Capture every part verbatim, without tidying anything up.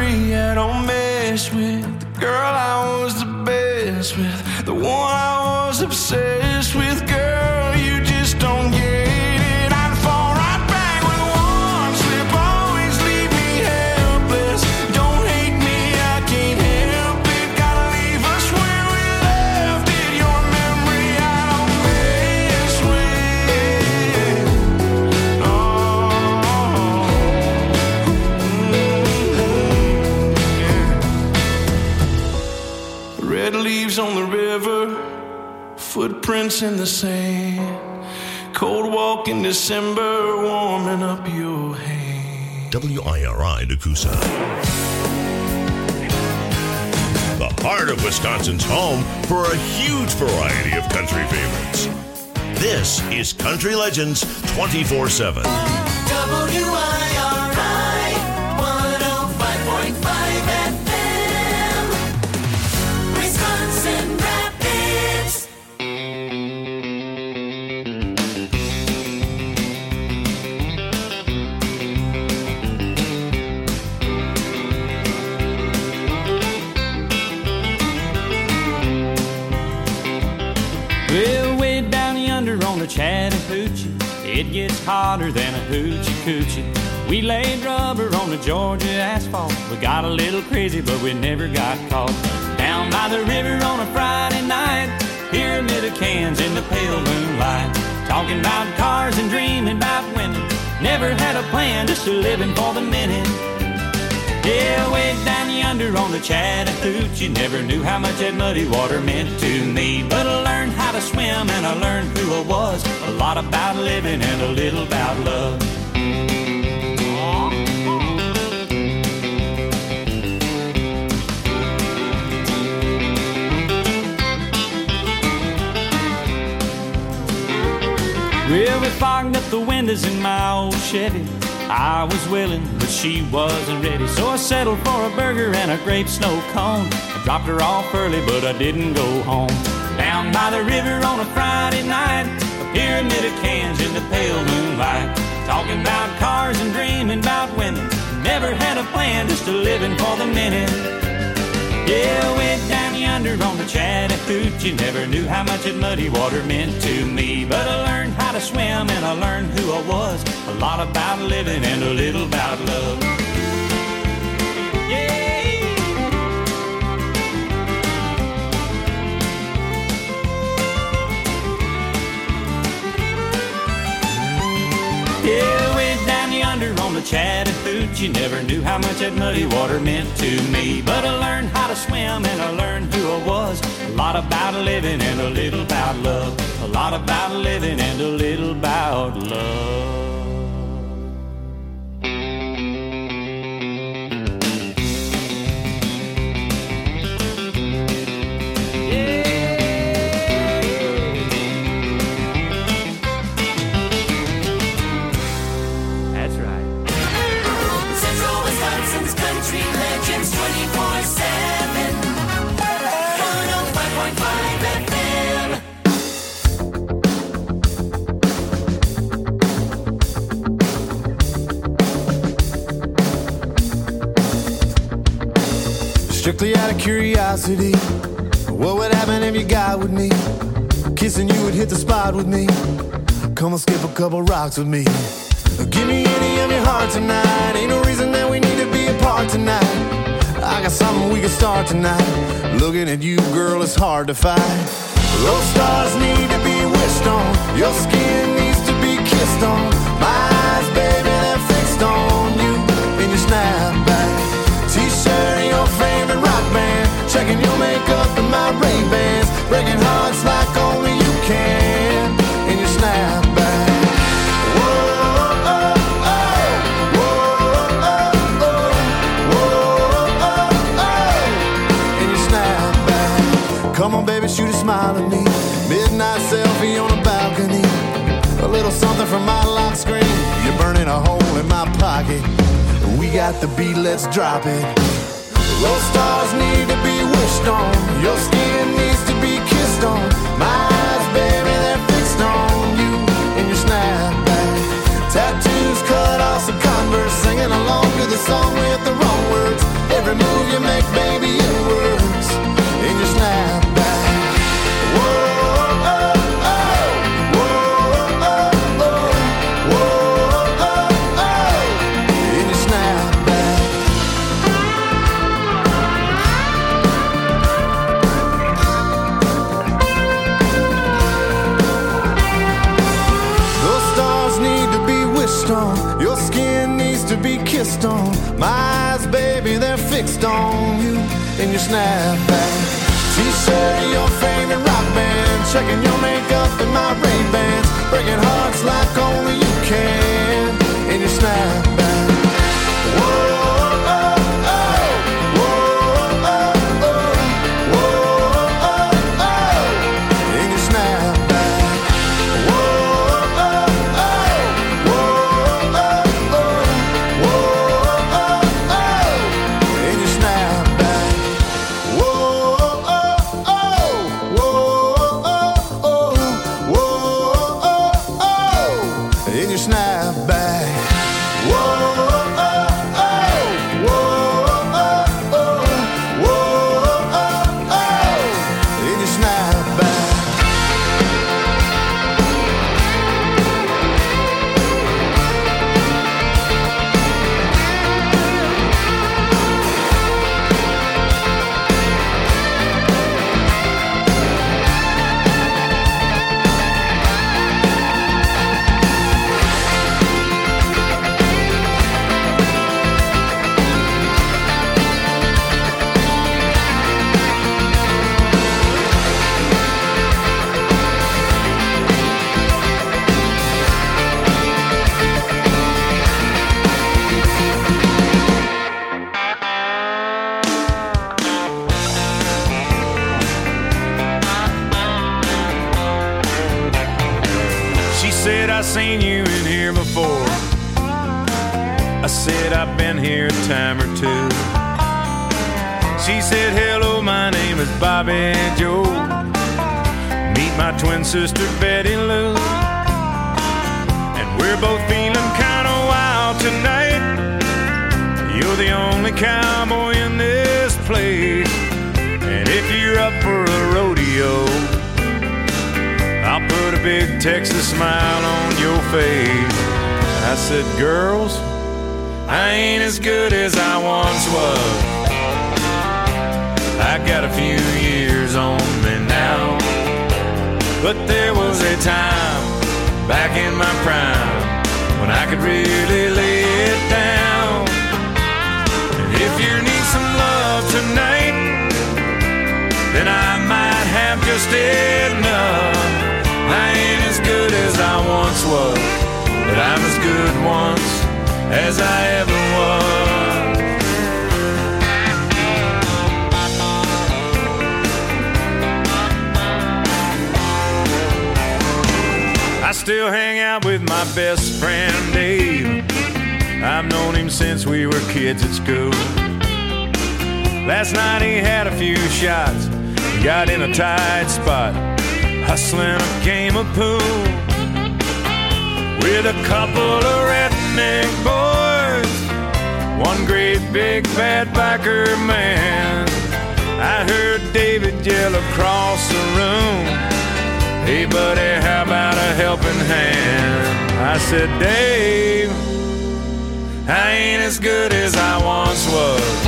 memory I don't mess with. The girl I was the best with, the one I was obsessed with. Girl, you just don't get it. I'd fall right back with one slip, always leave me helpless. Don't hate me, I can't help it. Gotta leave us where we left it. Your memory I don't mess with. Oh, mm-hmm. Yeah. Red leaves on the river, footprints in the sand, cold walk in December, warming up your hand. W I R I Nakusa. The heart of Wisconsin's home for a huge variety of country favorites. This is Country Legends twenty-four seven. W I R I one oh five point five F M, Wisconsin Rapids. Well, way down yonder on the Chattahoochee, it gets hotter than a hoochie coochie. We laid rubber on the Georgia asphalt. We got a little crazy, but we never got caught. Down by the river on a Friday night, pyramid of cans in the pale moonlight. Talking about cars and dreaming about women. Never had a plan, just a living for the minute. Yeah, way down yonder on the Chattahoochee, never knew how much that muddy water meant to me. But I learned how to swim and I learned who I was. A lot about living and a little about love. Well, we fogged up the windows in my old Chevy. I was willing, but she wasn't ready. So I settled for a burger and a grape snow cone. I dropped her off early, but I didn't go home. Down by the river on a Friday night, a pyramid of cans in the pale moonlight. Talking about cars and dreaming about women. Never had a plan, just a living for the minute. Yeah, way down yonder on the Chattahoochee, never knew how much that muddy water meant to me. But I learned how to swim and I learned who I was. A lot about living and a little about love. Yeah. Yeah, way down yonder on the Chattahoochee, never knew how much that muddy water meant to me. But I learned how to swim and I learned who I was. A lot about living and a little about love. A lot about living and a little about love. Strictly out of curiosity, what would happen if you got with me? Kissing you would hit the spot with me. Come and skip a couple rocks with me. Give me any of your heart tonight. Ain't no reason that we need to be apart tonight. I got something we can start tonight. Looking at you, girl, it's hard to fight. Those stars need to be wished on. Your skin needs to be kissed on. My eyes, baby, they're fixed on you in your snapback T-shirt and your favorite rock band. Checking your makeup and my Ray-Bans. Breaking hearts like only you can in your snapback. Whoa, oh, oh. Whoa, oh, oh. Whoa, oh, oh. In your snapback. Come on, baby, shoot a smile at me. Midnight selfie on a balcony. A little something from my lock screen. You're burning a hole in my pocket. We got the beat, let's drop it. Those stars need to be wished on. Your skin needs to be kissed on. My eyes, baby, they're fixed on you in your snapback. Tattoos cut off some Converse, singing along to the song with the wrong words. Every fixed on you in your snapback. T-shirt of your favorite rock band, checking your makeup in my Ray-Bans, breaking hearts like only you can in your snapback. Whoa. I seen you in here before. I said I've been here a time or two. She said, hello, my name is Bobby Joe. Meet my twin sister Betty Lou. And we're both feeling kinda wild tonight. You're the only cowboy in this place, and if you're up for a rodeo, I'll put a big Texas smile on your face. I said, girls, I ain't as good as I once was. I got a few years on me now, but there was a time back in my prime when I could really lay it down. And if you need some love tonight, then I might have just enough. I ain't as good as I once was, but I'm as good once as I ever was. I still hang out with my best friend Dave. I've known him since we were kids at school. Last night he had a few shots, got in a tight spot, hustling a game of pool with a couple of redneck boys, one great big bad biker man. I heard David yell across the room, hey buddy, how about a helping hand? I said, Dave, I ain't as good as I once was.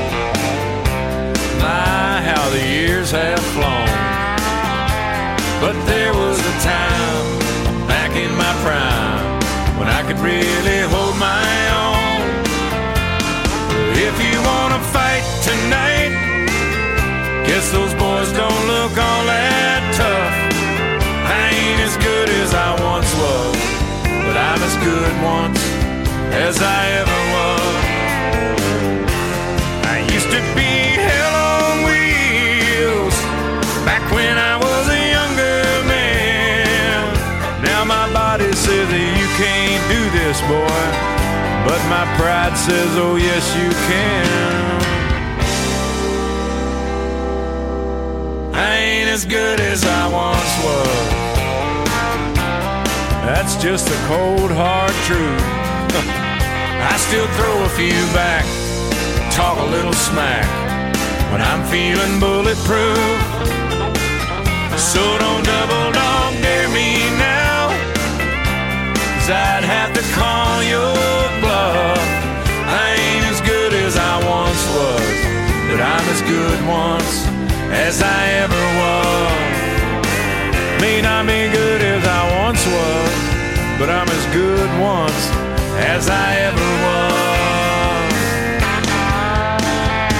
My, how the years have flown. But there was a time back in my prime when I could really hold my own. If you wanna fight tonight, guess those boys don't look all that tough. I ain't as good as I once was, but I'm as good once as I ever was. I used to be hell on wheels back when I was a younger man. Now my body says that you can't do this, boy, but my pride says, oh yes you can. I ain't as good as I once was. That's just the cold hard truth. I still throw a few back, talk a little smack when I'm feeling bulletproof. So don't double dog dare me now, 'cause I'd have to call your bluff. I ain't as good as I once was, but I'm as good once as I ever was. May not be good as I once was, but I'm as good once as I ever was.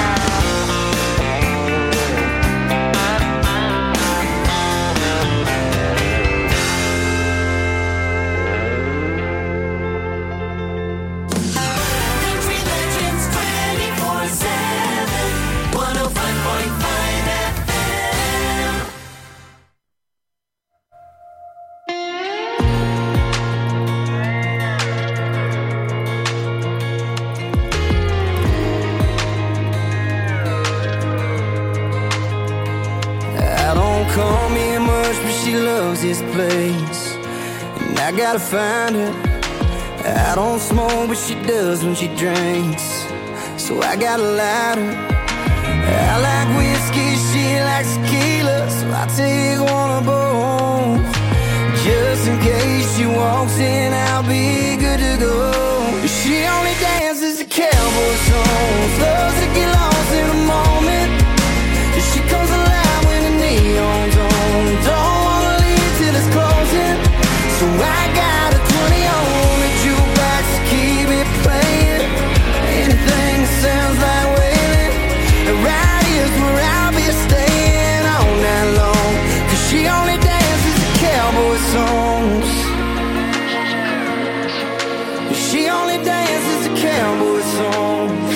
loves this place, and I gotta find her. I don't smoke, but she does when she drinks, so I got a lighter. I like whiskey, she likes tequila, so I take one of both. Just in case she walks in, I'll be good to go. She only dances to cowboy songs, loves to get lost in a moment. She comes alive when the neon's on, don't wanna leave till it's closing. So I got a twenty on the jukebox to keep it playing. Anything that sounds like wailing, right here's where I'll be staying all night long. Cause she only dances to cowboy songs. She only dances to cowboy songs.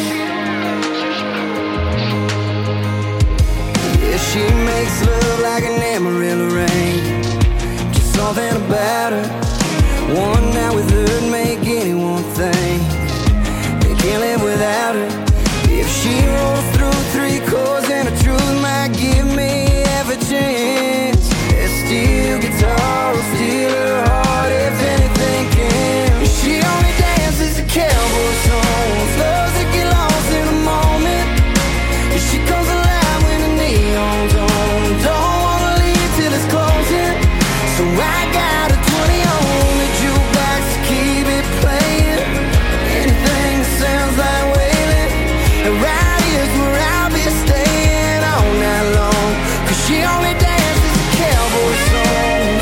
Yeah, she makes love like an Amarillo rain. Just something about her. One night with her'd make anyone think they can't live without her. If she rolls through three chords, then the truth might give me half a chance. That steel guitar will steal her heart if anything can. She only dances to cowboy songs, loves to get lost in a moment. She comes alive when the neon's on, don't wanna leave till it's closing. So I got a twenty on the jukebox to keep it playing. Anything that sounds like wailing, and right here's where I'll be staying all night long. Cause she only dances to cowboy songs.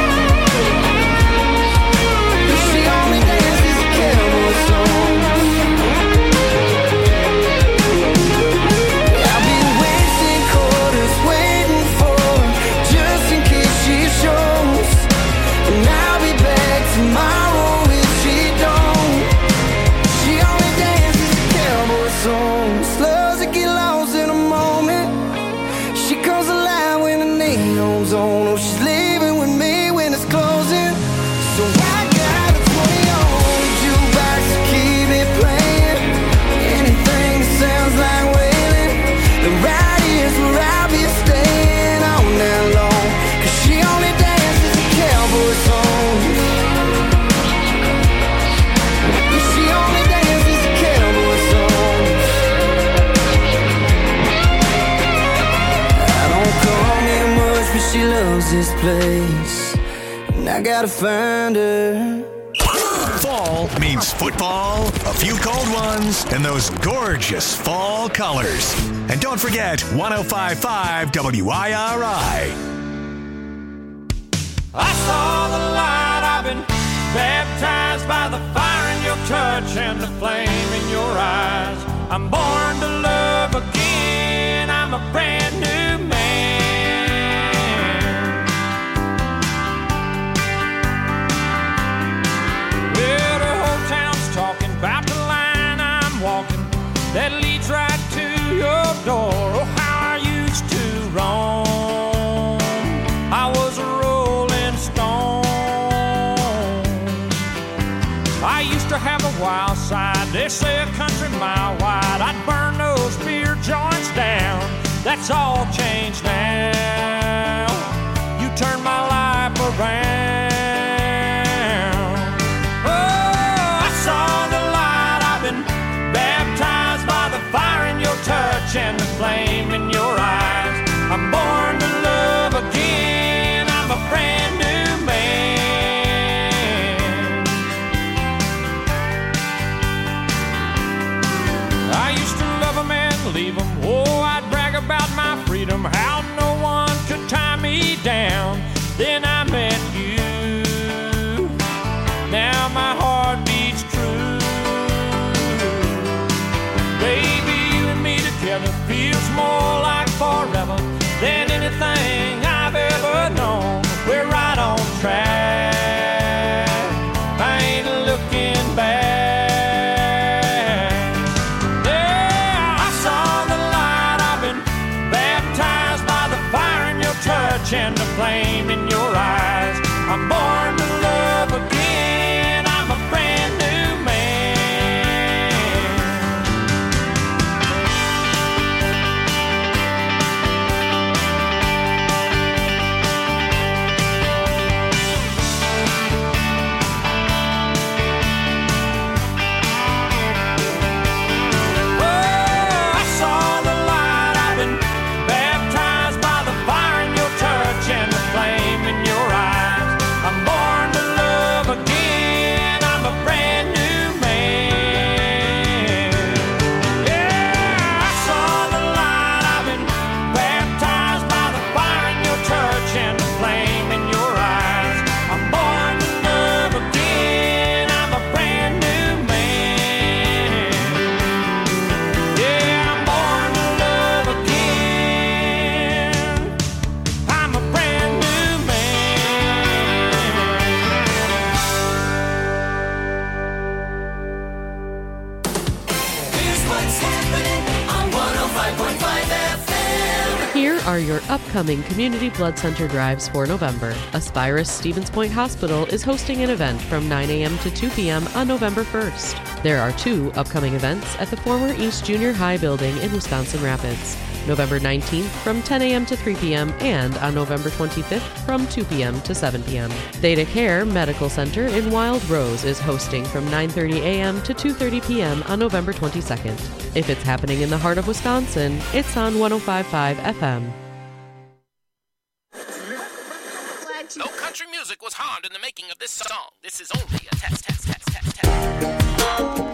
She only dances to cowboy songs. I'll be wasting quarters waiting for her, just in case she shows. And I'll be back tomorrow if she don't. She only dances to cowboy songs, loves to get lost in a moment. She comes alive when the neon's on. Oh, she's leaving with me when it's closing. So I got a twenty on the jukebox to keep it playing. Anything that sounds like wailing, the right here's where I'll be staying all night long. Cause she only dances to cowboy songs. She only dances to cowboy songs. I don't come here much, but she loves this place, and I gotta find her. Fall means football, a few cold ones, and those gorgeous fall colors. And don't forget one oh five point five W I R I. I saw the light, I've been baptized by the fire in your touch and the flame in your eyes. I'm born to love again, I'm a brand new man. Well, the whole town's talking about the line I'm walking that leads right to your door. Oh, how I used to roam, I was a rolling stone. I used to have a wild side, they say a country mile wide. I'd burn those beer joints down, that's all changed now. You turned my life around. Oh, I saw the light, I've been baptized by the fire in your touch and the flame in your eyes. I'm born to love again, I'm a brand new man. I used to love 'em and leave 'em. Oh, I'd brag about my freedom, how no one could tie me down. Then I met you, now my heart beats true. Baby, you and me together feels more like forever than anything I've ever known. We're right on track, I ain't looking back. Yeah, I saw the light, I've been baptized by the fire in your touch and the flame in your eyes. I'm born to love again, I'm a brand new man. are your upcoming community blood center drives for November. Aspirus Stevens Point Hospital is hosting an event from nine a.m. to two p.m. on November first. There are two upcoming events at the former East Junior High building in Wisconsin Rapids. November nineteenth from ten a.m. to three p.m. and on November twenty-fifth from two p.m. to seven p.m. Theta Care Medical Center in Wild Rose is hosting from nine thirty a.m. to two thirty p.m. on November twenty-second. If it's happening in the heart of Wisconsin, it's on one oh five point five F M. No country music was harmed in the making of this song. This is only a test, test, test, test, test.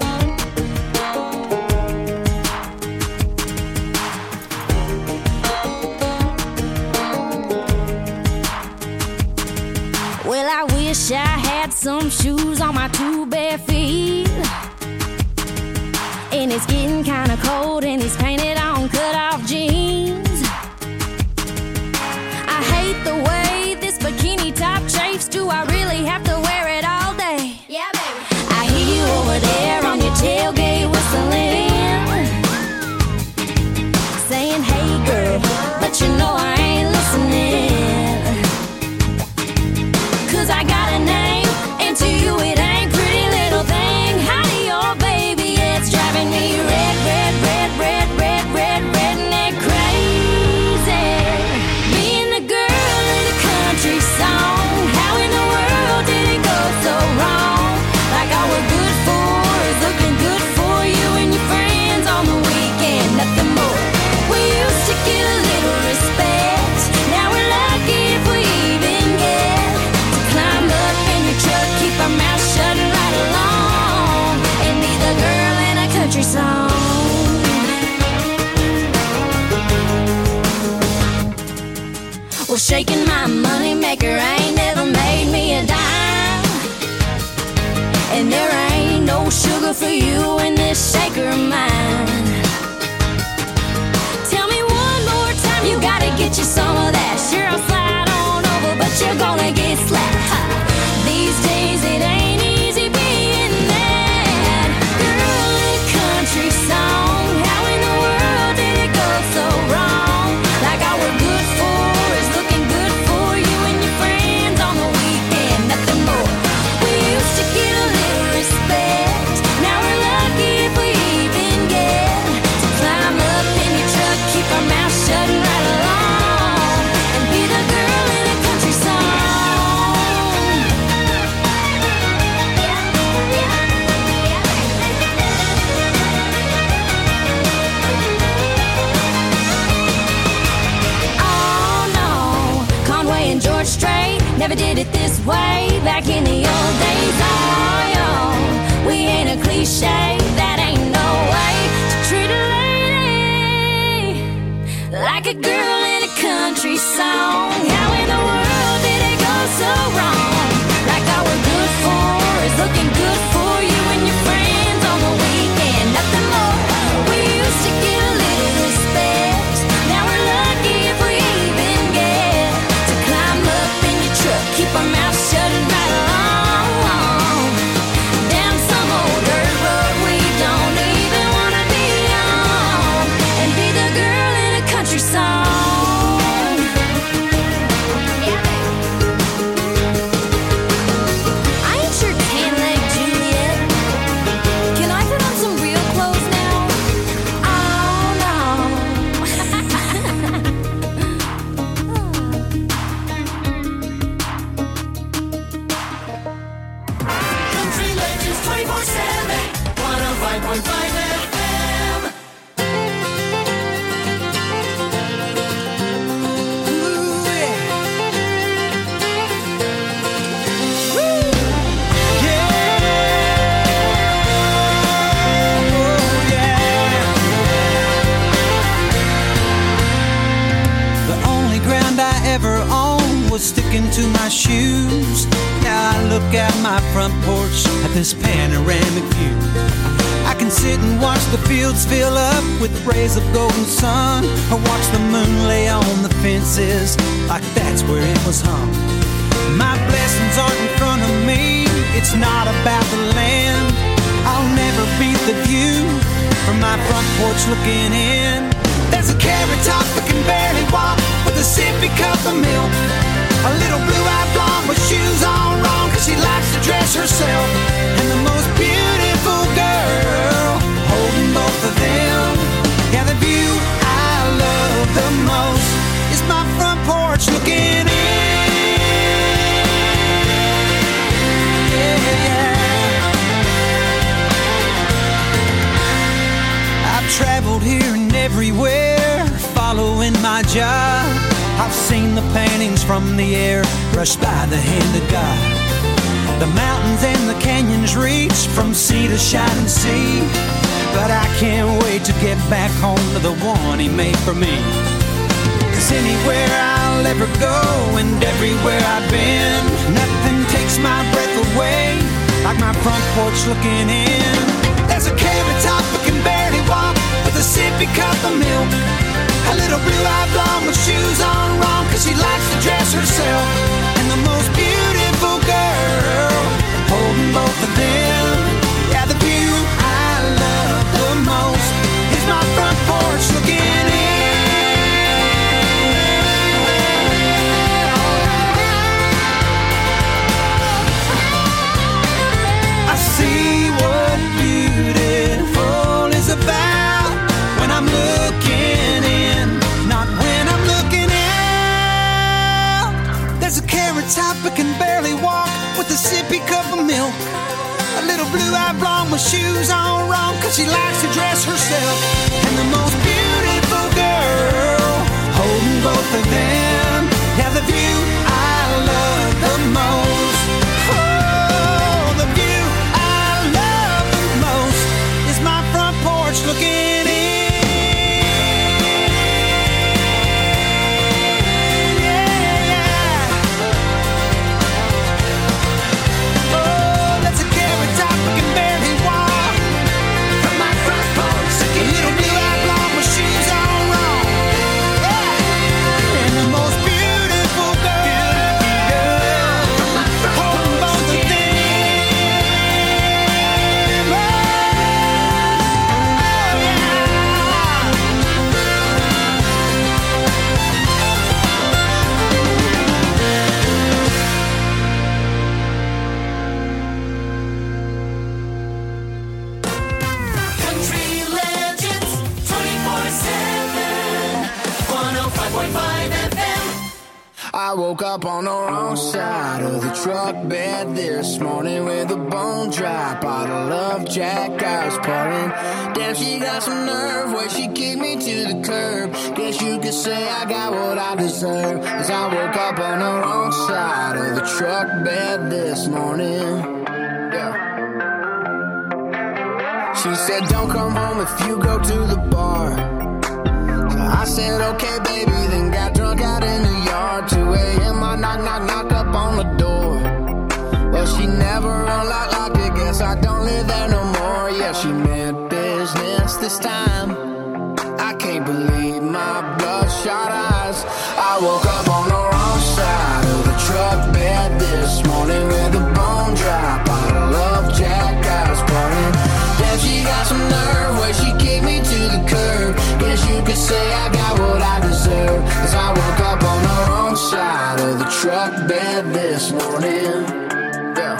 Well, I wish I had some shoes on my two bare feet. And it's getting kinda cold in these painted on cut-off jeans. I hate the way this bikini top chafes. Do I really have to wear it all day? Yeah, baby. I hear you over there on your tailgate whistling, saying, hey girl, but you know I ain't listening. Cause I got a name, and to you it ain't pretty little thing. Howdy, your baby, it's driving me red, red, red, red, red, red, redneck crazy. Being the girl in a country song, how in the world did it go so wrong? Like all we're good for is looking good for you and your friends on the weekend, nothing more. We used to get a little respect, now we're lucky if we even get to climb up in your truck, keep our mouth shut and ride along, and be the girl in a country song. Well, shaking my money maker ain't never made me a dime, and there ain't no sugar for you in this shaker of mine. Tell me one more time, you gotta get you some of that. Sure, I'll slide on over, but you're gonna get slapped. Ha. These days it ain't easy being that girl in a country song. How in the world did it go so wrong? Like all we're good for is looking good for you and your friends on the weekend, nothing more. We used to get a little respect, now we're lucky if we even get to climb up in your truck, keep our mouth shut and ride along, and be the girl in a country song. Oh no, Conway and George Strait never did it this way back in the old days. Oh, yo, we ain't a cliche, that ain't no way to treat a lady like a girl in a country song. How in the world did it go so wrong? Like all we're good for is looking good for you and your friends on the weekend, nothing more. We used to get a little respect, now we're lucky if we even get to climb up in your truck, keep our mouth shut and ride along, down some old dirt road we don't even wanna be on, and be the girl in a country song. I ain't your tan leg Juliet. Can I put on some real clothes now? Oh no. Country Legends twenty-four seven, one oh five point five F M. The only ground I ever owned was sticking to my shoes. Now I look out my front porch at this panoramic view. I can sit and watch the fields fill up with rays of golden sun, or watch the moon lay on the fences like that's where it was hung. My blessings aren't in front of me, it's not about the land. I'll never beat the view from my front porch looking in. There's a carrot top that can barely walk, a sippy cup of milk. A little blue-eyed blonde with shoes on wrong, cause she likes to dress herself. And the most beautiful girl holding both of them. Yeah, the view I love the most is my front porch looking in. Yeah, yeah. I've traveled here and everywhere, following my job. I've seen the paintings from the air brushed by the hand of God. The mountains and the canyons reach from sea to shining sea. But I can't wait to get back home to the one he made for me. Cause anywhere I'll ever go and everywhere I've been, nothing takes my breath away like my front porch looking in. There's a carrot top that can barely walk with a sippy cup of milk. A little blue-eyed blonde with shoes on wrong, cause she likes to dress herself. And the most beautiful girl holding both of them. Yeah, the view I love the most is my front porch looking in. I see what beautiful is about when I'm looking in, not when I'm looking out. There's a carrot top that can barely walk with a sippy cup of milk. A little blue-eyed blonde with shoes on wrong, cause she likes to dress herself. And the most beautiful girl holding both of them. Yeah, the view I love the most. Oh, the view I love the most is my front porch looking in. I woke up on the wrong side of the truck bed this morning with a bone dry bottle of Jack I was pouring. Damn, she got some nerve where she kicked me to the curb. Guess you could say I got what I deserve, cause I woke up on the wrong side of the truck bed this morning. Yeah. She said don't come home if you go to the bar. So I said okay baby, then got drunk out in the yard. Two a.m. I knock, knock, knock up on the door. Well, she never unlocked, locked it. Guess I don't live there no more. Yeah, she meant business this time. I can't believe my bloodshot eyes. I woke up on the wrong side of the truck bed this morning with a bone dry bottle of Jack I was pouring. Damn, she got some nerve where she kicked me to the curb. Guess you could say I got what I deserve, cause I woke up on the wrong side of the truck bed this morning. Yeah.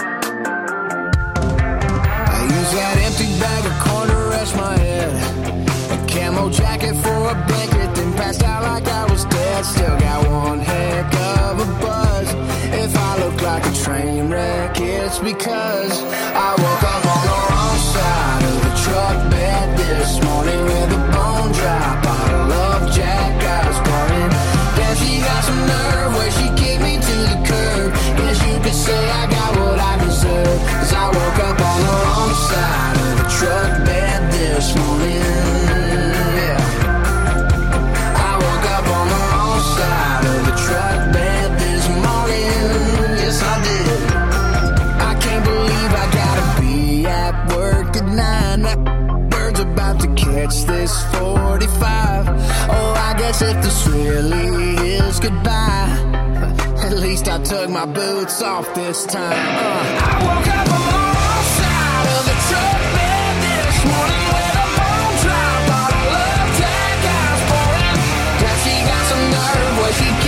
I used that empty bag of corn to rest my head, a camo jacket for a blanket, then passed out like I was dead. Still got one heck of a buzz. If I look like a train wreck, it's because I woke up on the wrong side of the truck bed this morning with a bone dry bottle of Jack I was pouring. Damn, she got some nerve where she kicked me to the curb. Guess you could say I got what I deserve, cause I woke up on the wrong side of the truck bed this morning. Yeah. I woke up on the wrong side of the truck bed this morning. Yes, I did. I can't believe I gotta be at work at nine. That bird's about to catch this forty-five. Oh, I guess if this really is goodbye, at least I took my boots off this time. Uh. I woke up on the wrong side of the truck bed this morning with a bone dry bottle of Jack I was pouring. Now she got some nerve where she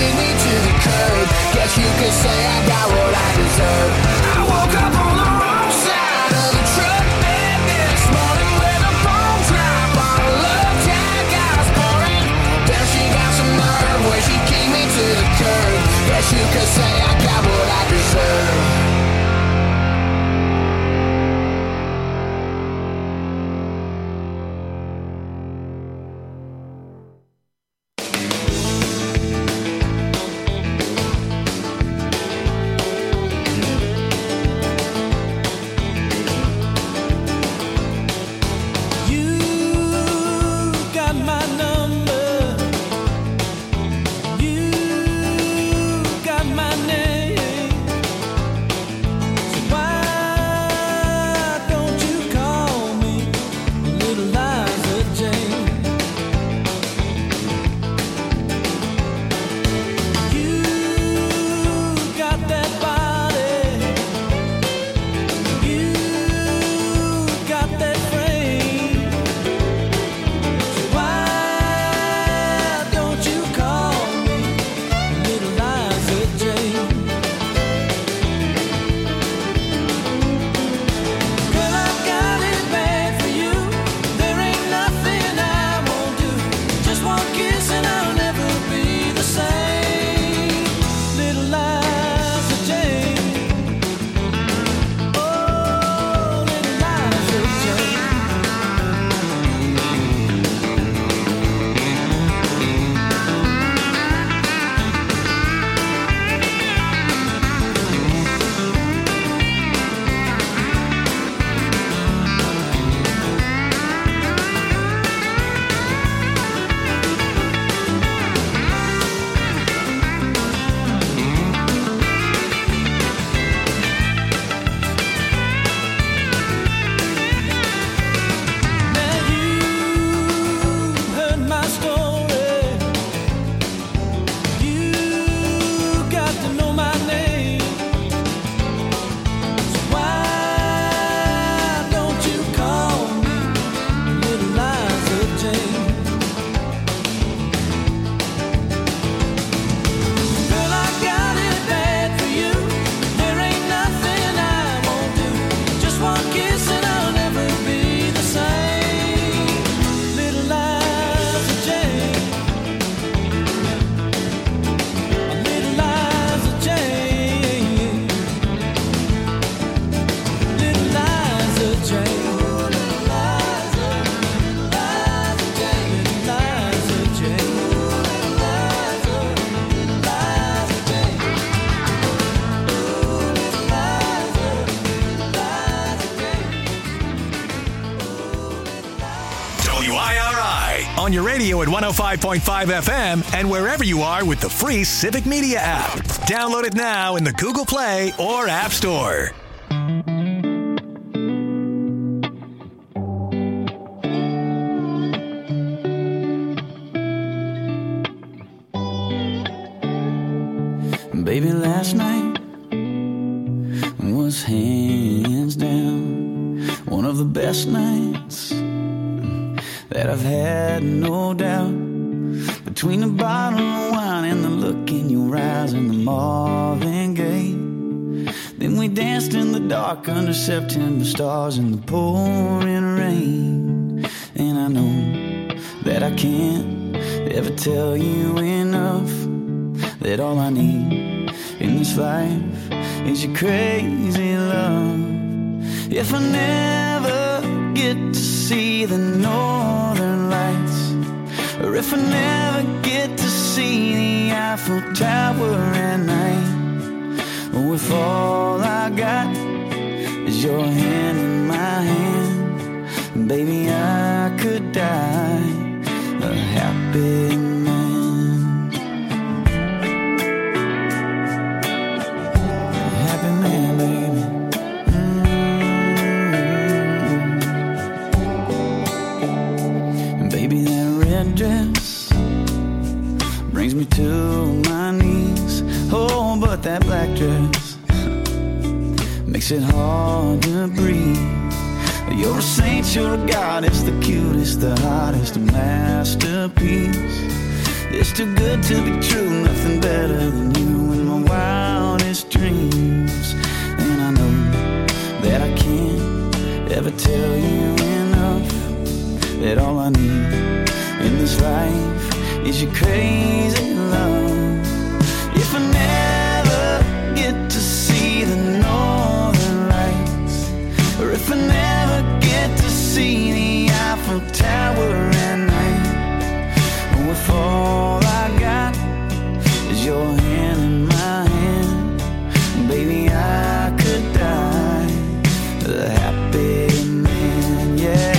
on your radio at one oh five point five F M, and wherever you are with the free Civic Media app. Download it now in the Google Play or App Store. Baby, last night was hands down one of the best nights that I've had, no doubt. Between the bottle of wine and the look in your eyes and the Marvin Gaye, then we danced in the dark under September stars in the pouring rain. And I know that I can't ever tell you enough that all I need in this life is your crazy love. If I never get to see the northern lights, or if I never get to see the Eiffel Tower at night, or if all I got is your hand in my hand, baby, I could die a happy man. Dress brings me to my knees. Oh, but that black dress makes it hard to breathe. You're a saint, you're a goddess, the cutest, the hottest, a masterpiece. It's too good to be true, nothing better than you in my wildest dreams. And I know that I can't ever tell you enough that all I need in this life is your crazy love. If I never get to see the northern lights, or if I never get to see the Eiffel Tower at night, or if all I got is your hand in my hand, baby, I could die a happy man, yeah.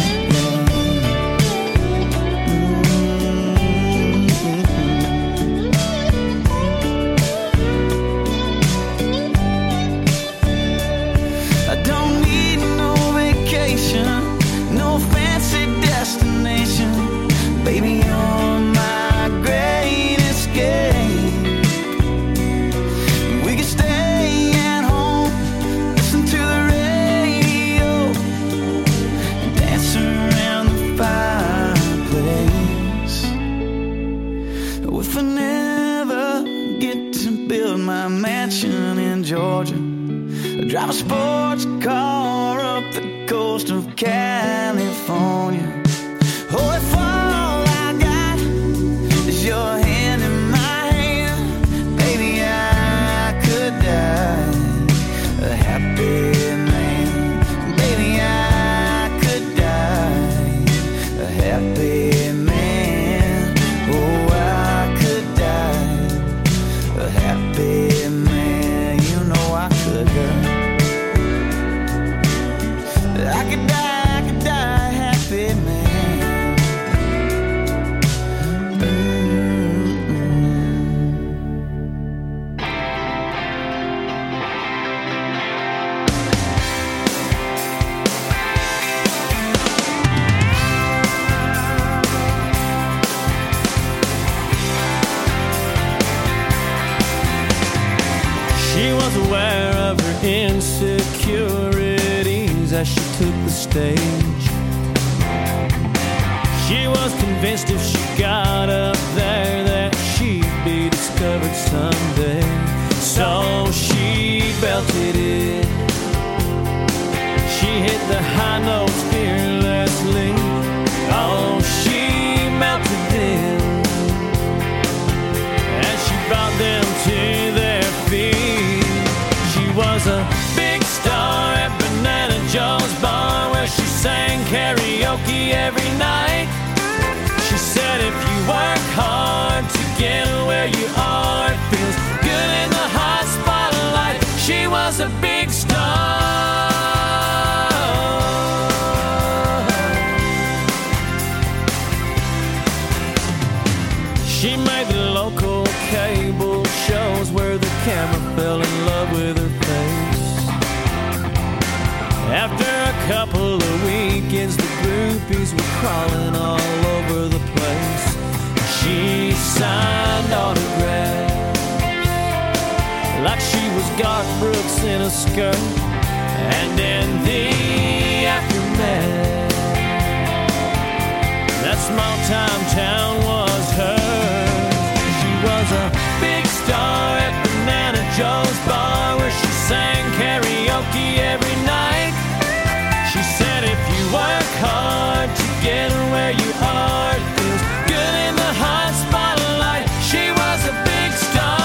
No fancy destination, baby, you're my great escape. We could stay at home, listen to the radio, and dance around the fireplace. If I never get to build my mansion in Georgia, I drive a sports car up the coast of California. Oh, if all I got is your hand in my hand, baby, I could die a happy man. Baby, I could die a happy man. Oh, I could die a happy man. You know I could die. I could die, I could die happy, man. She was aware of her insecurity as she took the stage. She was convinced if she got up there that she'd be discovered someday. So she belted it. She hit the high notes fearlessly. Oh, she melted them as she brought them to their feet. She was a big star at Banana Joe's bar, where she sang karaoke every night. She said if you work hard to get where you are, it feels good in the hot spotlight. She was a big star. She made the local cable shows where the camera fell in love with her face. After a couple of weekends, the groupies were crawling all over the place. She signed autographs like she was Garth Brooks in a skirt. And in the aftermath, that small-time town was hers. She was a big star at Banana Joe's bar, where she sang karaoke every night. She said if you work hard to get where you are, it feels good in the hot spotlight. She was a big star.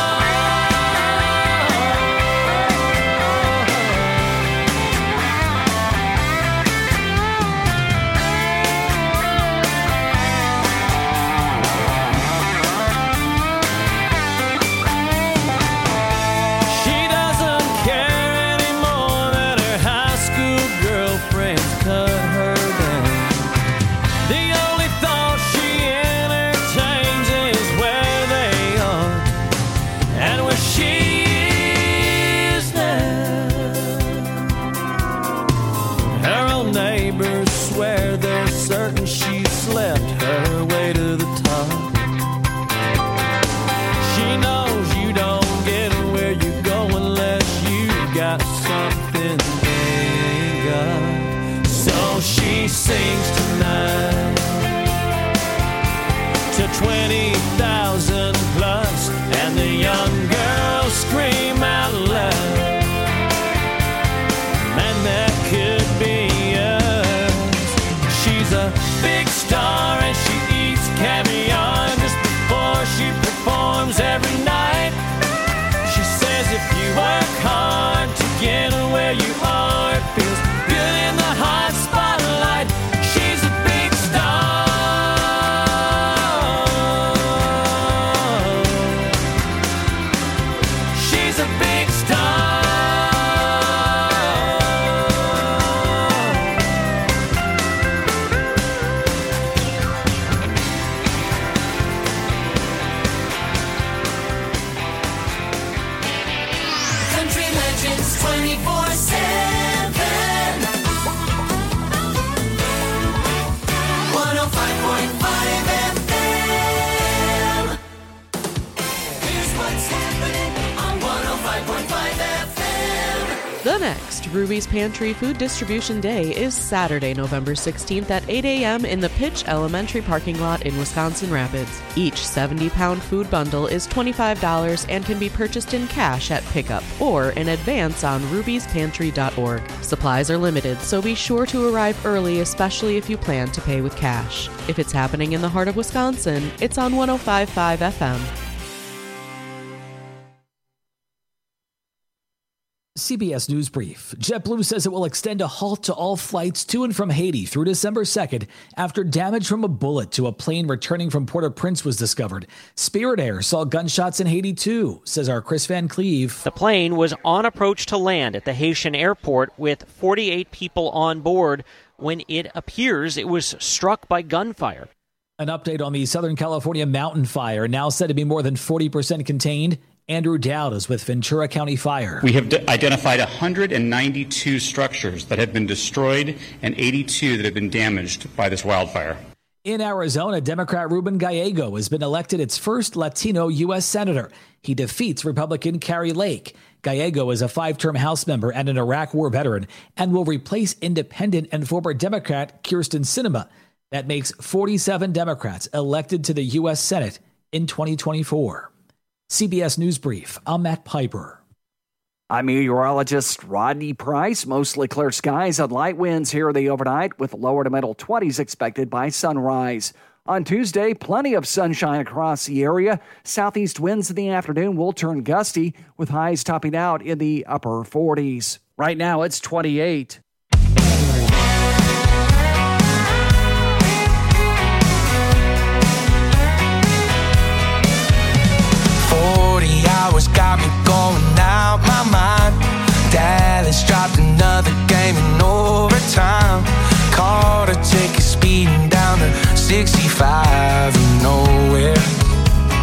Certain she slept her way to the top. She knows you don't get where you go unless you got something they got. So she sings tonight to twenty thousand plus, and the young girls scream out loud, man, that could be a big star, and she eats caviar just before she performs every night. She says if you work hard to get where you are, it feels good in the hot spotlight. She's a big star. She's a big star. The next Ruby's Pantry Food Distribution Day is Saturday, November sixteenth at eight a.m. in the Pitch Elementary parking lot in Wisconsin Rapids. Each seventy-pound food bundle is twenty-five dollars and can be purchased in cash at pickup or in advance on ruby's pantry dot org. Supplies are limited, so be sure to arrive early, especially if you plan to pay with cash. If it's happening in the heart of Wisconsin, it's on one oh five point five F M. C B S News Brief. JetBlue says it will extend a halt to all flights to and from Haiti through December second after damage from a bullet to a plane returning from Port-au-Prince was discovered. Spirit Air saw gunshots in Haiti too, says our Chris Van Cleve. The plane was on approach to land at the Haitian airport with forty-eight people on board when it appears it was struck by gunfire. An update on the Southern California mountain fire, now said to be more than forty percent contained. Andrew Dowd is with Ventura County Fire. We have d- identified one hundred ninety-two structures that have been destroyed and eighty-two that have been damaged by this wildfire. In Arizona, Democrat Ruben Gallego has been elected its first Latino U S senator. He defeats Republican Carrie Lake. Gallego is a five-term House member and an Iraq War veteran and will replace independent and former Democrat Kyrsten Sinema. That makes forty-seven Democrats elected to the U S Senate in twenty twenty-four. C B S News Brief. I'm Matt Piper. I'm meteorologist Rodney Price. Mostly clear skies and light winds here in the overnight with lower to middle twenties expected by sunrise. On Tuesday, plenty of sunshine across the area. Southeast winds in the afternoon will turn gusty with highs topping out in the upper forties. Right now it's twenty-eight. forty hours got me going out my mind. Dallas dropped another game in overtime. Caught a ticket speeding down to sixty-five and nowhere.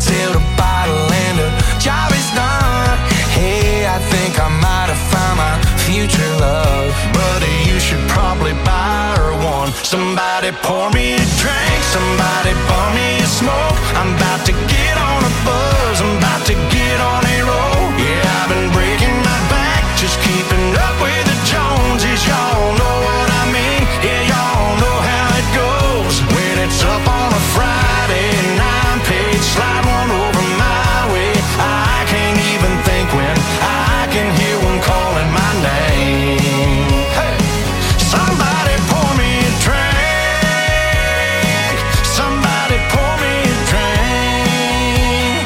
till the bottle and the job is done. Hey, I think I might have found my future love. Buddy, you should probably buy her one. Somebody pour me a drink, somebody bum me a smoke. I'm about to get on a buzz, I'm about to get on a roll. Yeah, I've been breaking my back, just keeping up with the Joneses. Y'all know what I mean, yeah, y'all know how it goes. When it's up on a Friday and I'm paid, slide one over my way. I can't even think when I can hear one calling my name. Hey, somebody pour me a drink, somebody pour me a drink.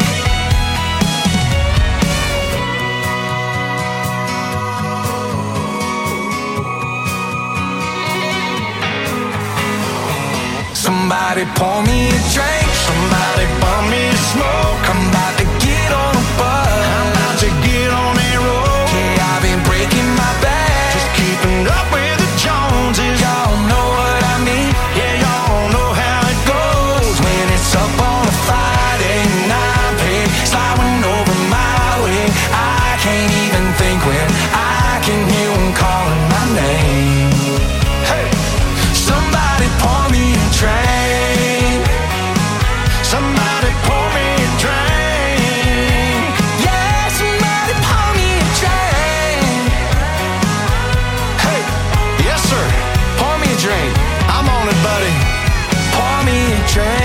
Somebody pour me a drink, somebody bum me a smoke. I'm about to get on a bus, I'm about to get on a roll. Yeah, I've been breaking my back, just keeping up with the Joneses. Y'all know what I mean, yeah, y'all know how it goes. When it's up on a Friday and I'm paid, sliding over my way. I can't even think when I can hear one calling my name. Hey, somebody pour me a drink, somebody pour me a drink. Yeah, somebody pour me a drink. Hey, yes sir, pour me a drink. I'm on it, buddy. Pour me a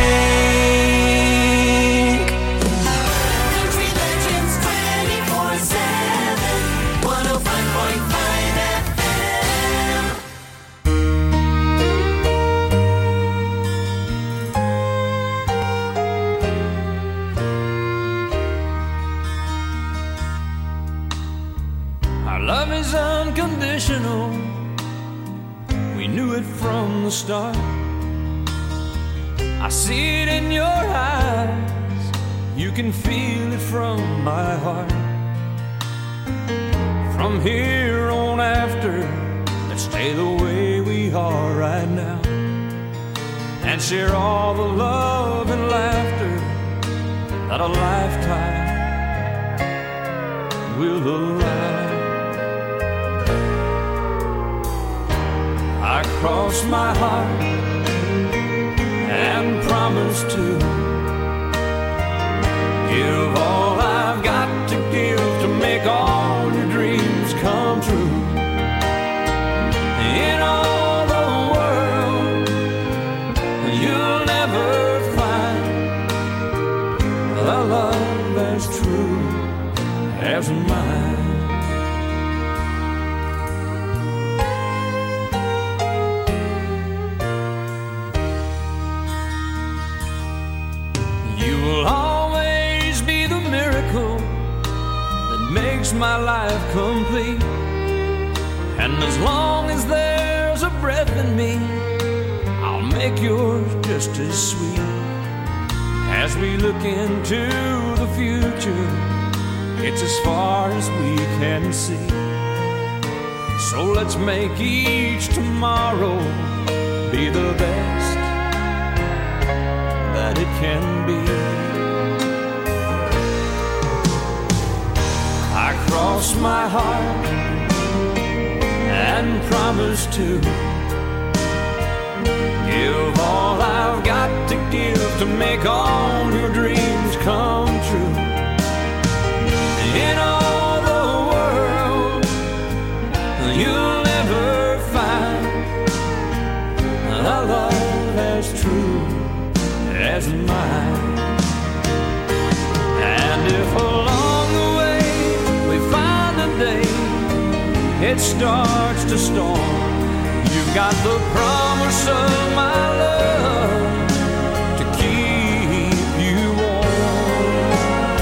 drink. Country Legends twenty-four seven, one oh five point five F M. Our love is unconditional. We knew it from the start. I see it in your eyes. You can feel it from my heart. From here on after, let's stay the way we are right now and share all the love and laughter that a lifetime will allow. I cross my heart and promise to give all I've got to give to make all your dreams come true. In all the world, you'll never find a love as true as mine. You will always be the miracle that makes my life complete. And as long as there's a breath in me, I'll make yours just as sweet. As we look into the future, it's as far as we can see. So let's make each tomorrow be the best that it can be. I cross my heart and promise to give all I've got to give to make all your dreams come true. In all the world, you'll never find a love as true as mine. And if along the way we find a day it starts to storm, you've got the promise of my love to keep you warm.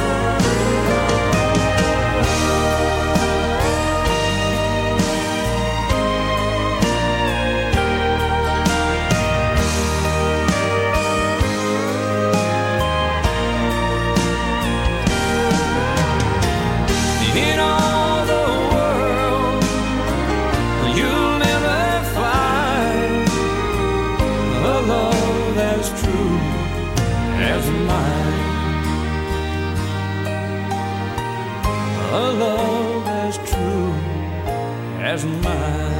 In all the world, you'll never find a love a love as true as mine.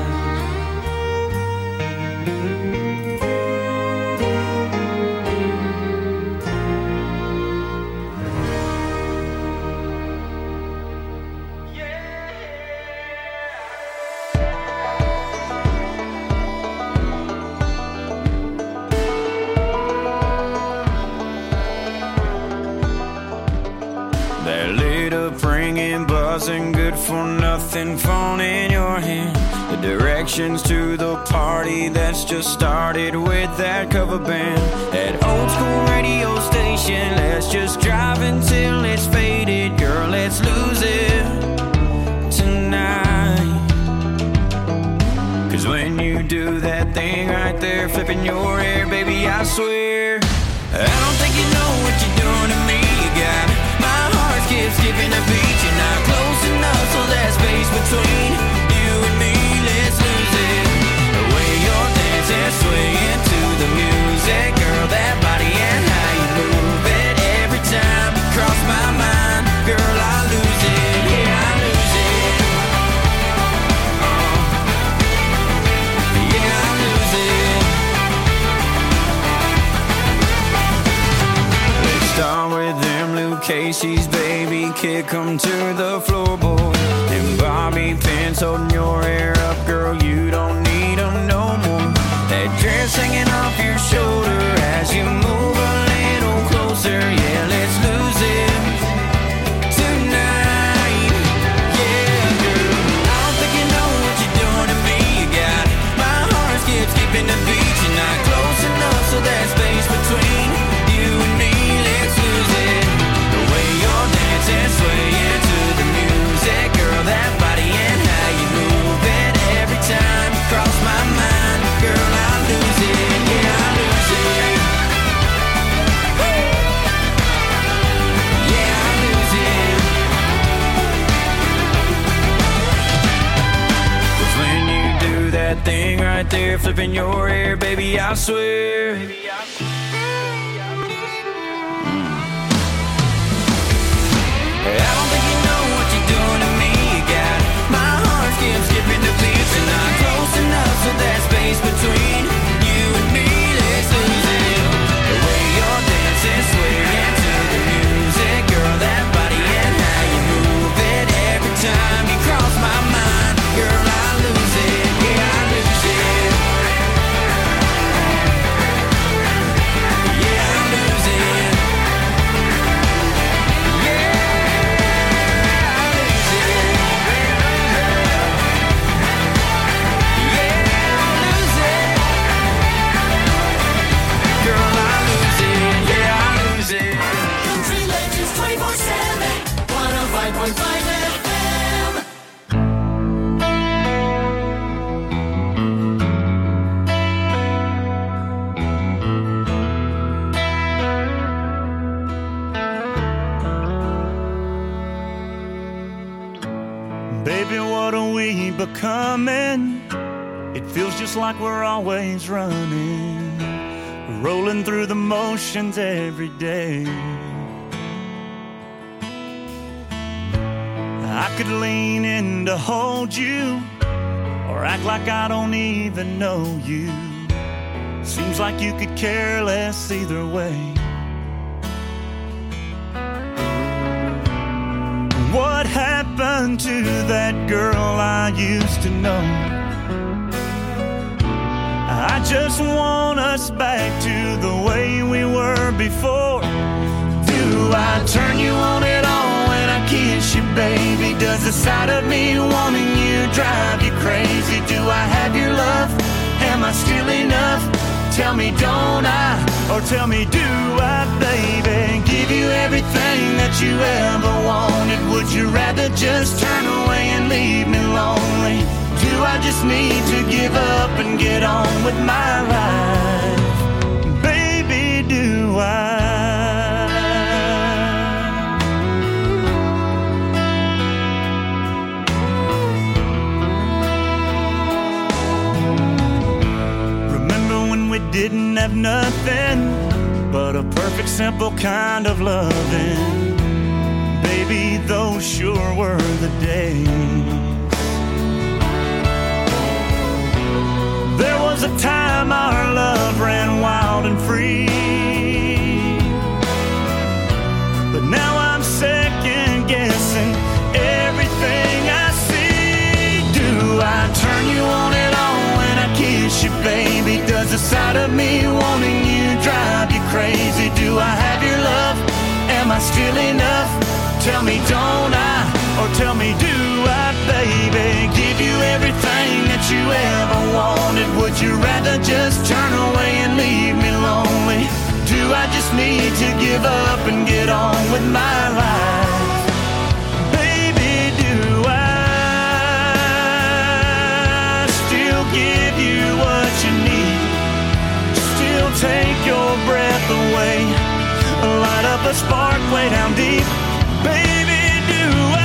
Buzzing, good for nothing, phone in your hand. The directions to the party that's just started with that cover band. That old school radio station, let's just drive until it's faded. Girl, let's lose it tonight. Cause when you do that thing right there, flipping your hair, baby, I swear I don't think you know what you're doing to me. You got my heart skips skipping a beat. You're not close enough, so that space between you and me, let's lose it. The way you're dancing, swaying to the music, girl, that body and how you move it. Every time you cross my mind, girl, I lose it. Yeah, I lose it. Uh, yeah, I lose it. Let's start with them Luke Casey's, baby, kick 'em to the floorboard. Them bobby pins holding your hair up, girl, you don't need 'em no more. That dress hanging off your shoulder as you move a little closer. Yeah, let's lose it tonight. Yeah, girl, I don't think you know what you're doing to me. You got my heart skips skipping the beat. You're not close enough, so that space between you and me, let's lose it. The way you're dancing, swaying to the music, girl, that body and how you move it. Every time you cross my mind, girl, I lose it. Yeah, I lose it. Woo! Yeah, I lose it. 'Cause when you do that thing right there, flipping your hair, baby, I swear. I don't think you know what you're doing to me. You got my heart skips skipping the beats. You're not close enough, so that space between you and me, let's lose it. The way you're dancing, swaying to the music, girl, that body and how you move it. Every time you cross my mind, girl, I lose it. Yeah, I lose it. Yeah, I lose it. Country Legends twenty-four seven, one oh five point five F M. Baby, what are we becoming? It feels just like we're always running, rolling through the motions every day. I could lean in to hold you, or act like I don't even know you. Seems like you could care less either way. What happened to that girl I used to know? I just want us back to the way we were before. Do I turn you on at all when I kiss you, baby? Does the sight of me wanting you drive you crazy? Do I have your love? Am I still enough? Tell me, don't I? Or tell me, do I, baby? Give you everything that you ever wanted. Would you rather just turn away and leave me lonely? Do I just need to give up and get on with my life? Baby, do I? Didn't have nothing but a perfect, simple kind of loving. Baby, those those sure were the days. There was a time our love ran wild and free, but now I'm second guessing everything I see. Do I turn you on and on when I kiss you, baby? Does the sight of me wanting you drive you crazy? Do I have your love? Am I still enough? Tell me, don't I? Or tell me, do I, baby? Give you everything that you ever wanted. Would you rather just turn away and leave me lonely? Do I just need to give up and get on with my life? Baby, do I still give you what you need? Still take your breath away, light up a spark way down deep. Baby, do I?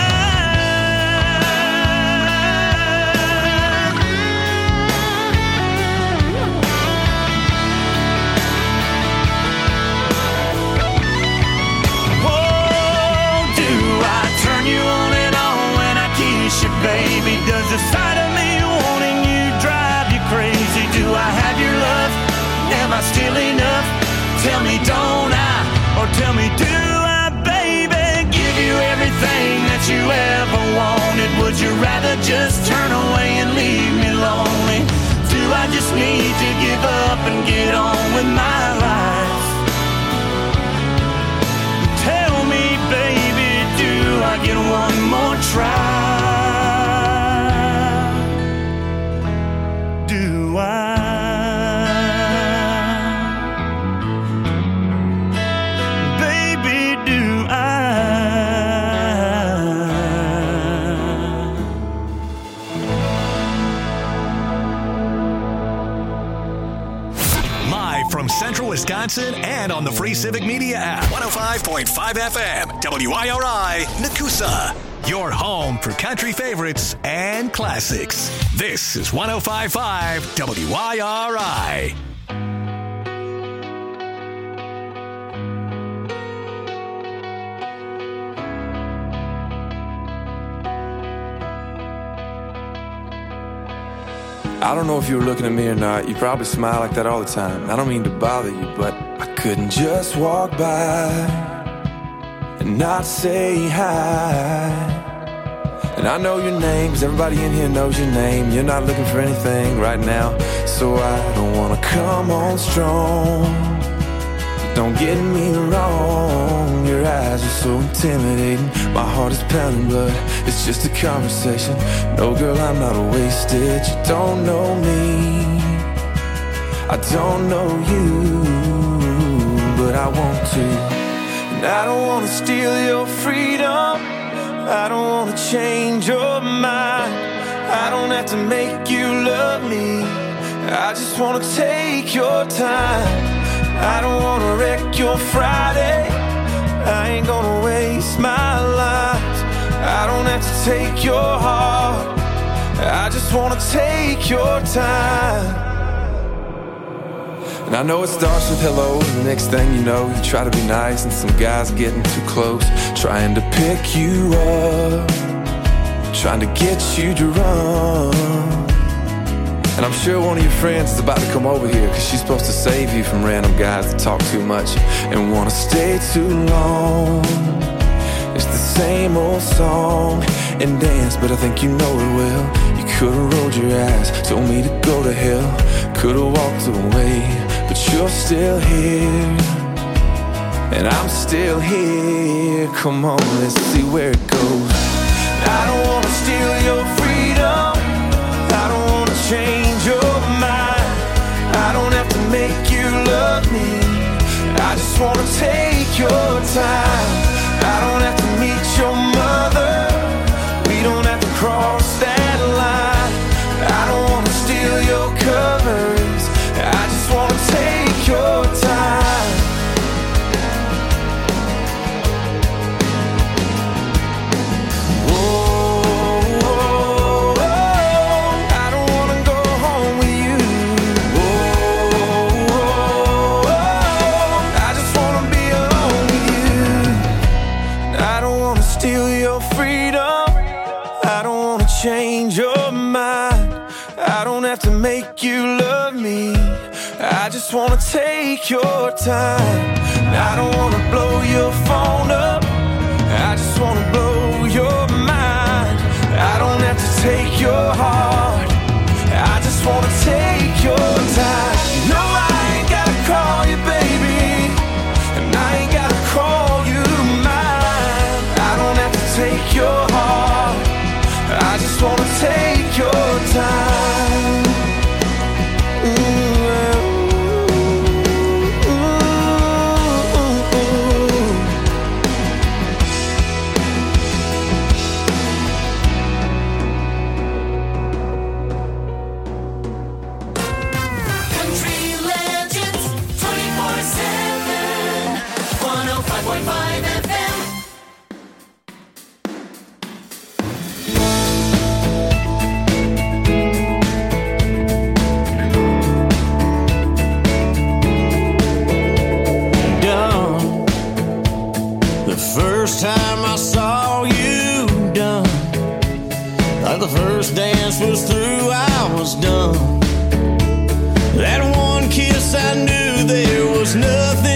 Oh, do I turn you on and on when I kiss you, baby? Does the sight of me wanting you drive you crazy? Do I have your love? Am I still enough? Tell me, don't I? Or tell me, do I, baby? Give you everything that you ever wanted. Would you rather just turn away and leave me lonely? Do I just need to give up and get on with my life? Tell me, baby, do I get one more try? Do I? From Central Wisconsin and on the Free Civic Media app. one oh five point five F M, W I R I, Nakusa. Your home for country favorites and classics. This is one oh five point five W I R I. I don't know if you were looking at me or not. You probably smile like that all the time. I don't mean to bother you, but I couldn't just walk by and not say hi. And I know your name, cause everybody in here knows your name. You're not looking for anything right now, so I don't wanna come on strong. Don't get me wrong, your eyes are so intimidating. My heart is pounding, but it's just a conversation. No, girl, I'm not wasted. You don't know me, I don't know you, but I want to. And I don't want to steal your freedom, I don't want to change your mind. I don't have to make you love me, I just want to take your time. I don't wanna wreck your Friday, I ain't gonna waste my life. I don't have to take your heart, I just wanna take your time. And I know it starts with hello, and the next thing you know, you try to be nice, and some guy's getting too close, trying to pick you up, trying to get you drunk. And I'm sure one of your friends is about to come over here, cause she's supposed to save you from random guys that talk too much and wanna stay too long. It's the same old song and dance, but I think you know it well. You could've rolled your eyes, told me to go to hell, could've walked away, but you're still here, and I'm still here. Come on, let's see where it goes. I don't wanna steal your freedom, I don't wanna change your mind. I don't have to make you love me, I just wanna take your time. I don't have to meet your mother, we don't have to cross that line. I don't wanna steal your covers, I just wanna take your time. steal your freedom. I don't wanna change your mind. I don't have to make you love me. I just wanna take your time. I don't wanna blow your phone up. I just wanna blow your mind. I don't have to take your heart. I just wanna take your time. No, I ain't gotta call you baby, and I ain't gotta call you mine. I don't have to take your heart. I just wanna take your time. Ooh. First time I saw you done, like the first dance was through, I was done. That one kiss I knew there was nothing